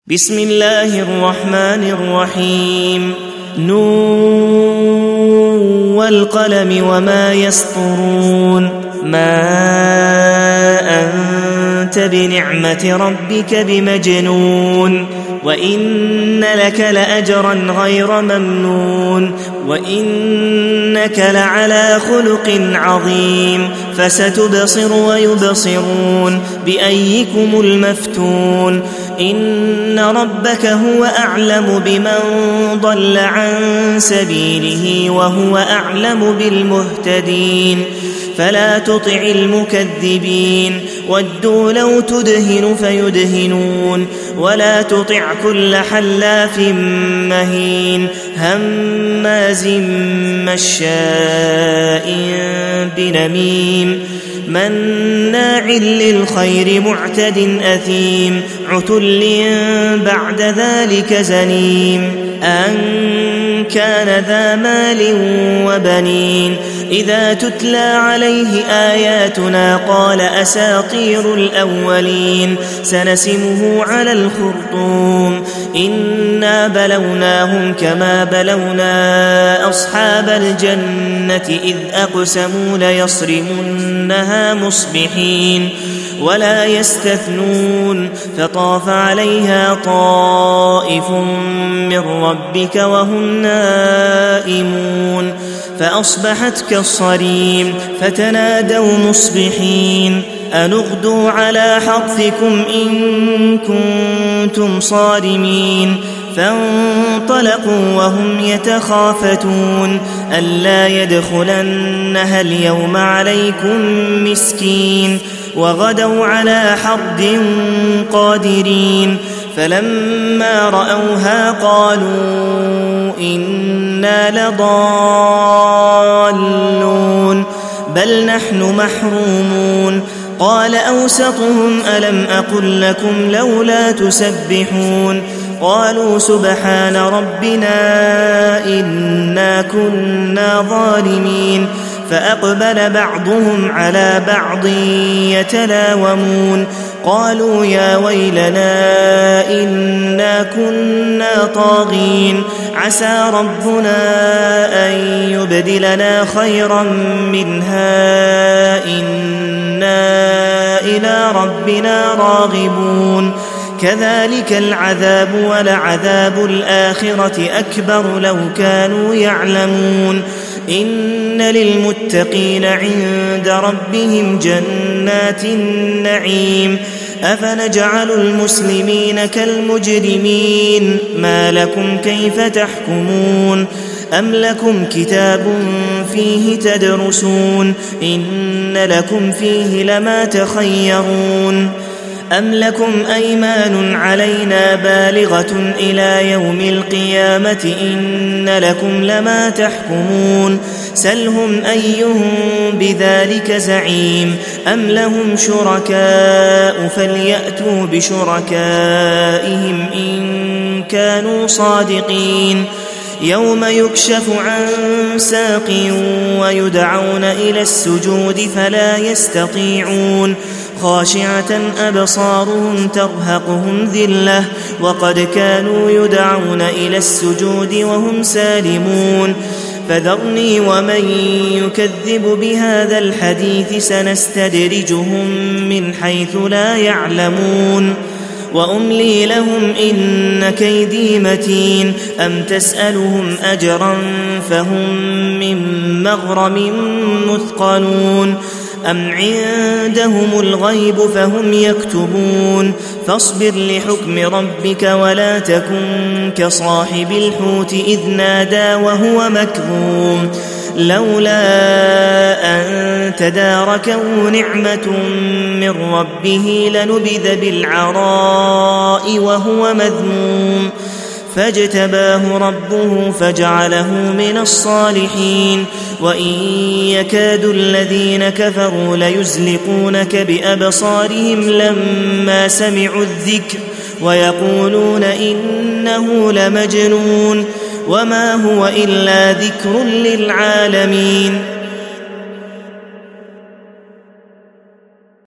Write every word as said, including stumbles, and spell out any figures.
بسم الله الرحمن الرحيم نون والقلم وما يسطرون ما أنت بنعمة ربك بمجنون وإن لك لأجرا غير ممنون وإنك لعلى خلق عظيم فستبصر ويبصرون بأيكم المفتون إن ربك هو أعلم بمن ضل عن سبيله وهو أعلم بالمهتدين فلا تطع المكذبين ودوا لو تدهن فيدهنون ولا تطع كل حلاف مهين هماز مشاء بنميم مناع للخير معتد أثيم عتل بعد ذلك زنيم أن كان ذا مال وبنين إذا تتلى عليه آياتنا قال أساطير الأولين سنسمه على الخرطوم إنا بلوناهم كما بلونا أصحاب الجنة إذ أقسموا ليصرمنها مصبحين ولا يستثنون فطاف عليها طائف من ربك وهم نائمون فأصبحت كالصريم فتنادوا مصبحين أن اغدوا على حرثكم إن كنتم صارمين فانطلقوا وهم يتخافتون ألا يدخلنها اليوم عليكم مسكين وغدوا على حرد قادرين فلما رأوها قالوا إنا لضالون بل نحن محرومون قال أوسطهم ألم أقل لكم لولا تسبحون قالوا سبحان ربنا إنا كنا ظالمين فأقبل بعضهم على بعض يتلاومون قالوا يا ويلنا إنا كنا طاغين عسى ربنا أن يبدلنا خيرا منها إنا إلى ربنا راغبون كذلك العذاب ولعذاب الآخرة أكبر لو كانوا يعلمون إن للمتقين عند ربهم جنات النعيم أفنجعل المسلمين كالمجرمين ما لكم كيف تحكمون أم لكم كتاب فيه تدرسون إن لكم فيه لما تخيرون أم لكم أيمان علينا بالغة إلى يوم القيامة إن لكم لما تحكمون سلهم أيهم بذلك زعيم أم لهم شركاء فليأتوا بشركائهم إن كانوا صادقين يوم يكشف عن ساق ويدعون إلى السجود فلا يستطيعون خاشعة أبصارهم ترهقهم ذلة وقد كانوا يدعون إلى السجود وهم سالمون فذرني ومن يكذب بهذا الحديث سنستدرجهم من حيث لا يعلمون وأملي لهم إن كيدي متين أم تسألهم أجرا فهم من مغرم مثقلون أم عندهم الغيب فهم يكتبون فاصبر لحكم ربك ولا تكن كصاحب الحوت إذ نادى وهو مكظوم لولا أن تداركه نعمة من ربه لنبذ بالعراء وهو مذموم فاجتباه ربه فجعله من الصالحين وإن يكاد الذين كفروا ليزلقونك بأبصارهم لما سمعوا الذكر ويقولون إنه لمجنون وما هو إلا ذكر للعالمين